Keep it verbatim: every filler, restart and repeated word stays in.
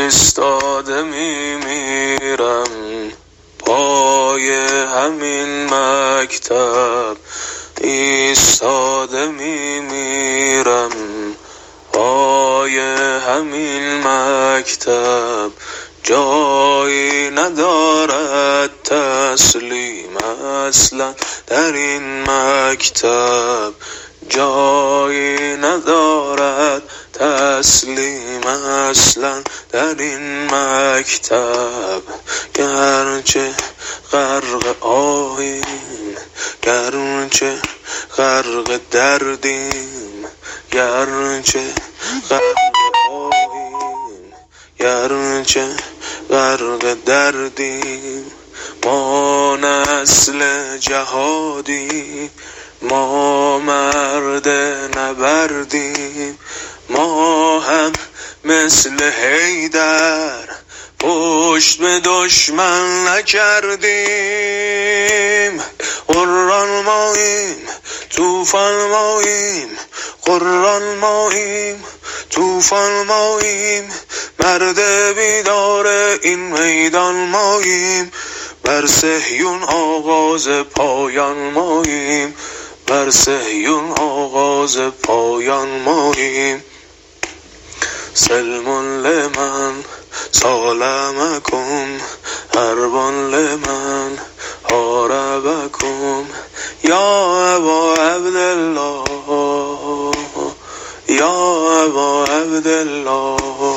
ایستاده میمیرم پای همین مکتب، ایستاده میمیرم پای همین مکتب. جایی ندارد تسلیم اصلا در این مکتب، جایی ندارد تسلیم اصلا در این مکتب. گرچه غرق آهیم، گرچه غرق دردیم، گرچه غرق آهیم، گرچه غرق دردیم، ما نسل جهادی، ما مرد نبردیم، ما هم مثل حیدر پشت به دشمن نکردیم. قرآن ماییم، توفان ماییم، قرآن ماییم، توفان ماییم، مرد بیدار این میدان ماییم، بر صهیون آغاز پایان ماییم، بر صهیون آغاز پایان ماییم. سلم لمن سالمکم، حرب لمن حاربکم، یا ابا عبدالله، یا ابا عبدالله.